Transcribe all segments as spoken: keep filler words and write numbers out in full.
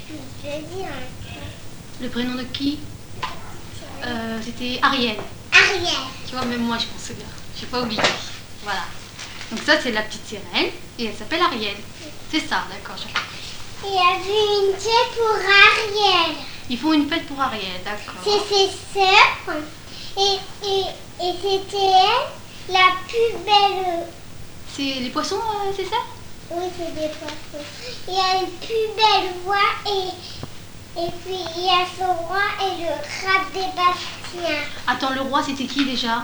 Je dis un... Le prénom de qui? euh, C'était Ariel. Ariel. Tu vois, même moi je m'en souviens. Je n'ai pas oublié. Voilà. Donc ça c'est la petite sirène et elle s'appelle Ariel. C'est ça, d'accord, j'ai compris. Il y avait une fête pour Ariel. Ils font une fête pour Ariel, d'accord. C'est ses sœurs et, et, et c'était elle la plus belle. C'est les poissons, euh, c'est ça? Oui, c'est des poissons. Il y a une plus belle voix et, et puis il y a son roi et le rat des Bastien. Attends, le roi c'était qui déjà?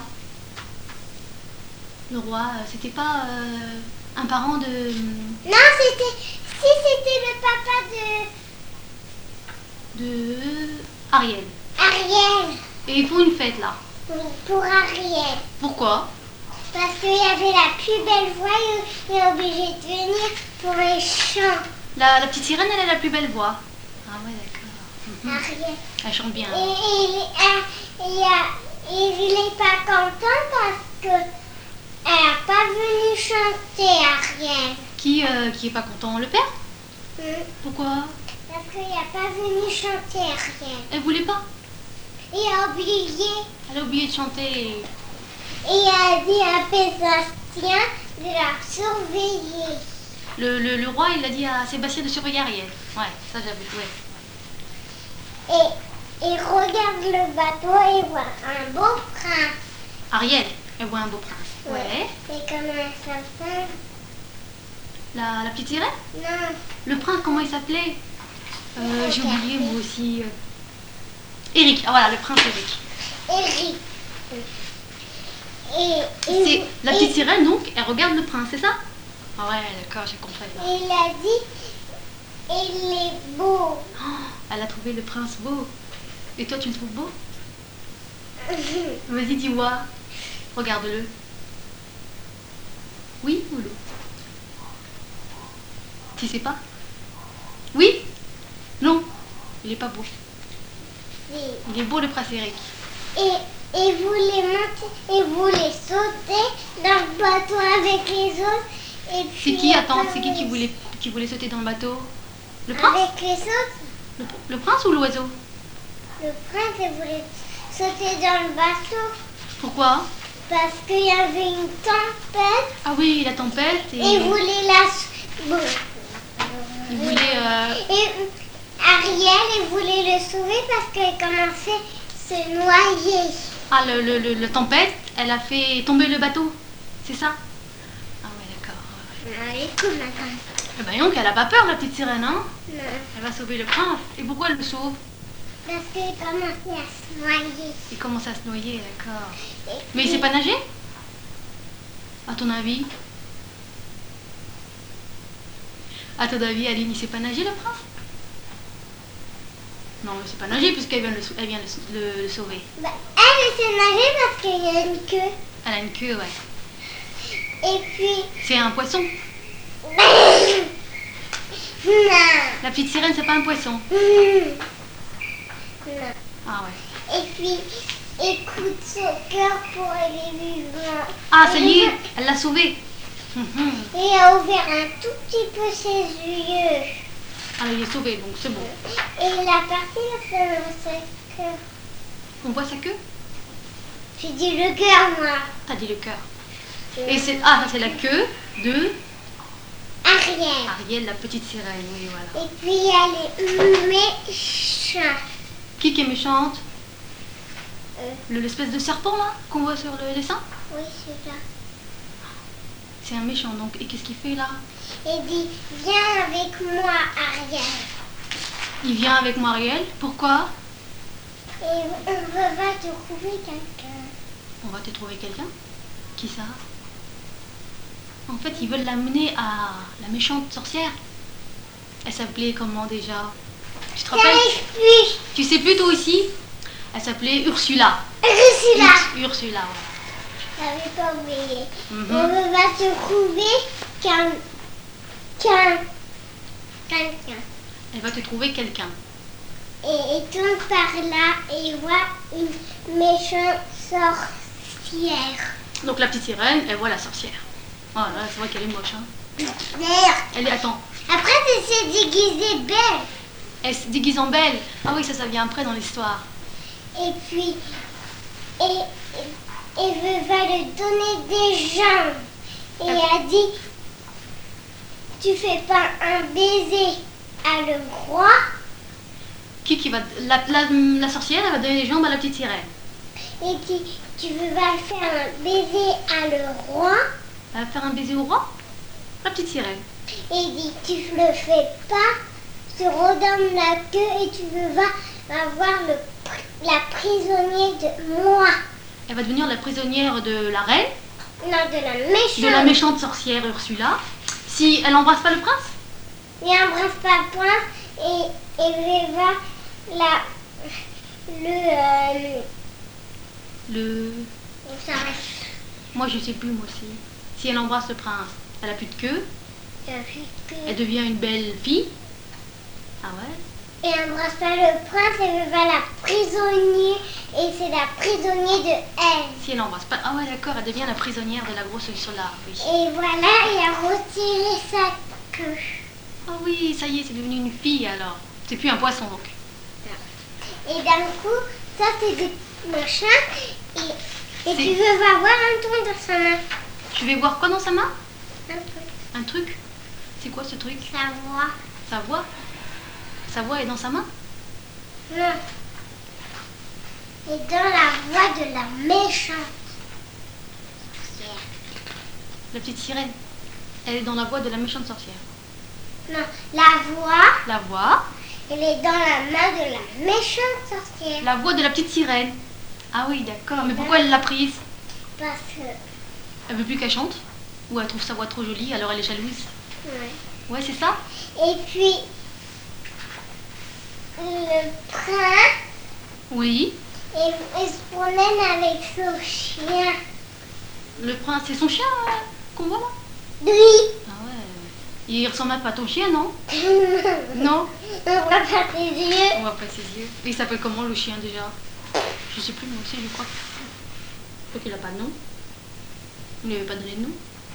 Le roi, euh, c'était pas euh, un parent de... Non, c'était... Si, c'était le papa de... de Ariel. Ariel. Et ils font une fête là. Oui, pour Ariel. Pourquoi? Parce qu'il y avait la plus belle voix et il est obligé de venir pour les chants. La, la petite sirène, elle a la plus belle voix. Ah ouais, d'accord. Mhm. Ariel. Elle chante bien. Et, et, et, et, et il n'est pas content parce que elle n'a pas venu chanter, Ariel. Qui, euh, qui est pas content? Le père? Hmm. Pourquoi? Parce qu'il n'a pas venu chanter, Ariel. Elle voulait pas? Il a oublié. Elle a oublié de chanter. Et il a dit à Sébastien de la surveiller. Le, le, le roi, il a dit à Sébastien de surveiller Ariel. Ouais, ça j'avais ouais. Et il regarde le bateau et voit un beau prince. Ariel, elle voit un beau prince. Ouais. Et comment elle s'appelle? La, la petite sirène? Non. Le prince, comment il s'appelait? euh, J'ai Regarde. oublié moi aussi. euh. Eric, ah voilà, le prince Eric. Eric. Et, et, C'est la et- petite sirène, donc, elle regarde le prince, c'est ça? Ah ouais, d'accord, j'ai compris. Là. et il a dit, il est beau. Oh, elle a trouvé le prince beau. Et toi, tu le trouves beau? Vas-y, dis-moi. Regarde-le. Oui ou non? Tu sais pas? Oui? Non? Il est pas beau. Et, Il est beau, le prince Eric. et, et vous les montez, et vous les sautez dans le bateau avec les autres. Et C'est puis qui, attends, après, c'est qui qui voulait, qui voulait sauter dans le bateau? Le prince? Avec les autres, Le, le prince ou l'oiseau? le prince il voulait sauter dans le bateau Pourquoi? parce qu'il y avait une tempête Ah oui, la tempête et... et il voulait la... Bon. il voulait... euh, Et Ariel, il voulait le sauver parce qu'elle commençait à se noyer. Ah, le, le, le- la tempête, elle a fait tomber le bateau. C'est ça? Ah ouais, d'accord. Elle est cool, maintenant. Eh ben donc, elle a pas peur, la petite sirène, hein? Non, Elle va sauver le prince. Et pourquoi elle le sauve? parce qu'elle commençait à se noyer. Il commence à se noyer, d'accord. Et Mais il puis- sait pas nager? À ton avis? À ton avis, Aline, il sait pas nager, le prince? Non, il sait pas nager puisqu'elle vient, le, sau- elle vient le, sau- le- le sauver. Bah, elle, elle sait nager parce qu'il y a une queue. Elle a une queue, ouais. Et puis... C'est un poisson. Non. La petite sirène, c'est pas un poisson. Non. Ah ouais. Et puis, écoute son cœur pour aller vivant. Ah, ça y est, elle l'a sauvé. Mhm. Et il a ouvert un tout petit peu ses yeux. Ah, il est sauvé, donc c'est bon. Et la partie là, c'est son cœur. On voit sa queue? J'ai dit le cœur, moi. T'as dit le cœur. Et c'est... Ah, ça c'est la queue de Ariel. Ariel, la petite sirène, oui, voilà. Et puis, il y a les méchants. Qui qui est méchante? Euh, Le- L'espèce de serpent, là, qu'on voit sur le dessin? oui, c'est ça. C'est un méchant, donc. Et qu'est-ce qu'il fait, là? Et dit, viens avec moi, Ariel. Il vient avec moi, Ariel. Pourquoi? Et on va te trouver quelqu'un. On va te trouver quelqu'un? Qui ça? En fait, ils veulent l'amener à la méchante sorcière. Elle s'appelait comment déjà? Tu te rappelles? J'arrive plus. Tu sais plus toi aussi? Elle s'appelait Ursula. Ursula. Urs- Ursula, voilà. J'avais pas oublié. Mhm. On va te trouver qu'un... qu'un... quelqu'un. Elle va te trouver quelqu'un. Et il tourne par là et il voit une méchante sorcière. Donc la petite sirène, elle voit la sorcière. Oh là, c'est vrai qu'elle est moche, hein. D'ailleurs, Elle est... Attends. après, elle s'est déguisée belle. Elle se déguise en belle. Ah oui, ça, ça vient après dans l'histoire. Et puis, et, et, et va lui donner des jambes. Et elle a dit, tu fais pas un baiser à le roi. Qui qui va... La, la, la sorcière, elle va donner les jambes à la petite sirène. Et dit, tu veux pas faire un baiser à le roi. Elle va faire un baiser au roi. La petite sirène. Et dit, tu le fais pas, je te redonne la queue et tu veux pas avoir le, la prisonnière de moi. Elle va devenir la prisonnière de la reine. Non, de la méchante. De la méchante sorcière Ursula. Si elle embrasse pas le prince. Il embrasse pas le prince et, et va la... Le... Euh, le... on s'arrête. Moi, je sais plus, moi aussi. Si elle embrasse le prince, elle a plus de queue. Que... Elle devient une belle fille. Ah ouais. Et elle embrasse pas le prince, elle va la prisonnière. Et c'est la prisonnière de elle. Si elle embrasse pas... Ah ouais, d'accord, elle devient la prisonnière de la grosse Ursula, oui. Et voilà, elle a retiré sa queue. Ah oui, ça y est, c'est devenu une fille, alors. C'est plus un poisson, donc. Et d'un coup, ça c'est des machins. Et, et tu veux voir un truc dans sa main. Tu veux voir quoi dans sa main? Un truc. Un truc? C'est quoi ce truc? Sa voix. Sa voix? Sa voix est dans sa main? Non. Et dans la voix de la méchante sorcière. La petite sirène. Elle est dans la voix de la méchante sorcière. Non, la voix. La voix. Elle est dans la main de la méchante sorcière. La voix de la petite sirène. Ah oui, d'accord. Mais pourquoi elle l'a prise? Parce que... Elle veut plus qu'elle chante? Ou elle trouve sa voix trop jolie, alors elle est jalouse? Ouais. Ouais, c'est ça? Et puis... Le prince... Oui. Il, il se promène avec son chien. Le prince, c'est son chien euh, qu'on voit là? Oui. Ah ouais. Il ressemble même pas à ton chien, non? Non? On voit pas ses yeux. On voit pas ses yeux. Et il s'appelle comment le chien déjà? Je sais plus, moi aussi, je crois. Je crois qu'il a pas de nom. Il lui avait pas donné de nom.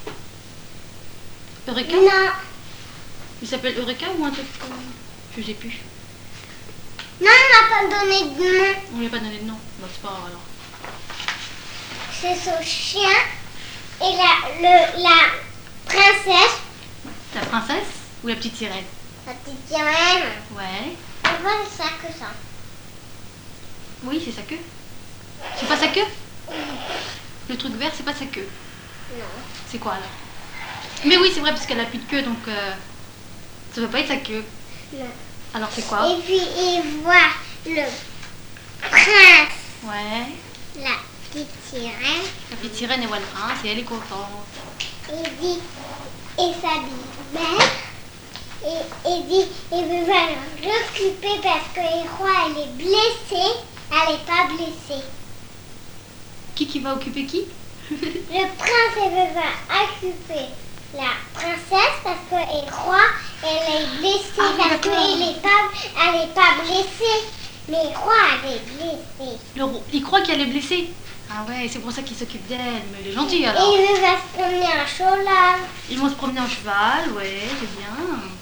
Eureka? Non. Il s'appelle Eureka ou un truc? Je sais plus. Non, on n'a pas donné de nom. On lui a pas donné de nom. Bah, c'est pas grave alors. C'est son chien et la, le, la princesse. La princesse ou la petite sirène? La petite sirène. Ouais. On voit ça que ça. Oui, c'est sa queue. C'est pas sa queue? Le truc vert, c'est pas sa queue. Non. C'est quoi alors? Mais oui, c'est vrai, parce qu'elle a plus de queue, donc euh, ça peut pas être sa queue. Non. Alors c'est quoi? Et puis il voit le prince. Ouais. La petite sirène. La petite sirène, elle voit le prince et elle est contente. Il dit, et s'habille bien. Et il dit, il veut la récupérer parce que le roi, elle est blessée. Elle n'est pas blessée. Qui qui va occuper qui? Le prince, il veut occuper la princesse parce que le roi, elle est blessée. Ah, oui, parce qu'elle n'est pas, elle est pas blessée. Mais le roi, elle est blessée. Le roi, il croit qu'elle est blessée. Ah ouais, c'est pour ça qu'il s'occupe d'elle. Mais il est gentil alors. Et il va se promener en cheval. Ils vont se promener en cheval, ouais, c'est bien.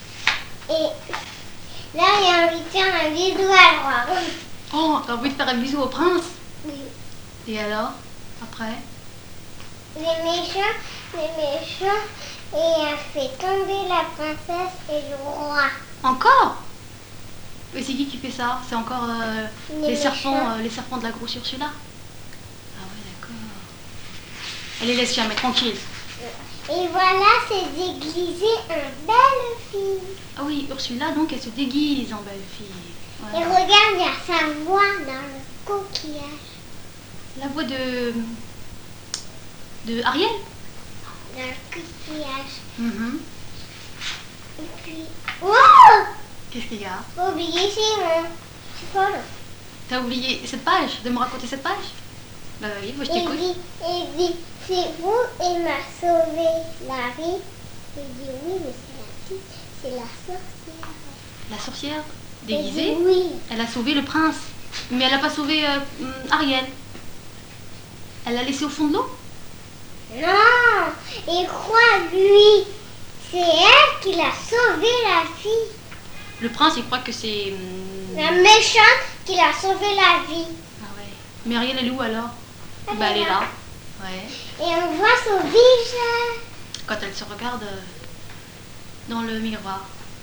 Et là, il a envie de faire un bisou à le roi. Oh, t'as envie de faire un bisou au prince? Oui. Et alors? Après? Les méchants, les méchants, et a fait tomber la princesse et le roi. Encore? Et c'est qui qui fait ça? C'est encore euh, Les les, serpents, méchants. euh, les serpents de la grosse Ursula? Ah ouais, d'accord. Elle les laisse jamais tranquille. Et voilà, c'est déguisé en belle fille. Ah oui, Ursula, donc, elle se déguise en belle fille. Et Ouais. regarde, il y a sa voix dans le coquillage. La voix de... de Ariel? Dans le coquillage. Mhm. Et puis... Oh! Qu'est-ce qu'il y a? Faut oublier, c'est mon... C'est quoi là? T'as oublié cette page? De me raconter cette page? Bah oui, moi je Il t'écoute. dit, il dit, c'est vous et m'a sauvé la vie. Il dit oui, mais c'est la fille, c'est la sorcière. La sorcière Il déguisée, dit oui. elle a sauvé le prince. Mais elle n'a pas sauvé euh, hum, Ariel. Elle l'a laissé au fond de l'eau? Non, il croit lui. C'est elle qui l'a sauvé la fille. Le prince, il croit que c'est... hum, La méchante qui l'a sauvé la vie. Ah ouais. Mais Ariel, elle est où alors? Elle Bah, est elle est là. là. Ouais. Et on voit son visage. Quand elle se regarde euh, dans le miroir.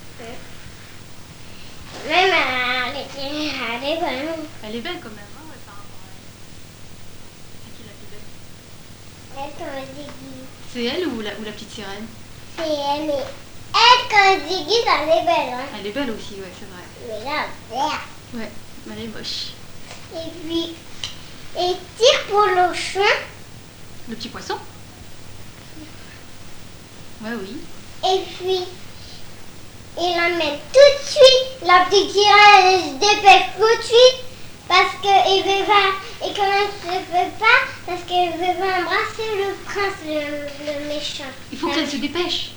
Même elle est, elle est bonne. Elle est belle quand même, hein, ouais, par rapport à elle. C'est qui la plus belle? Elle, quand elle déguise. C'est elle ou la, ou la petite sirène? C'est elle, mais elle, quand elle déguise, elle est belle. Hein. Elle est belle aussi, ouais, c'est vrai. Mais là, vert. Ouais, mais elle est moche. Et puis, et tire pour l'ochon. Le petit poisson? Ouais, oui. Et puis, il l'emmène tout de suite. La petite sirène, elle se dépêche tout de suite. Parce qu'il veut pas. Et quand elle ne se peut pas, parce qu'elle veut pas embrasser le prince, le, le méchant. Il faut qu'elle se dépêche.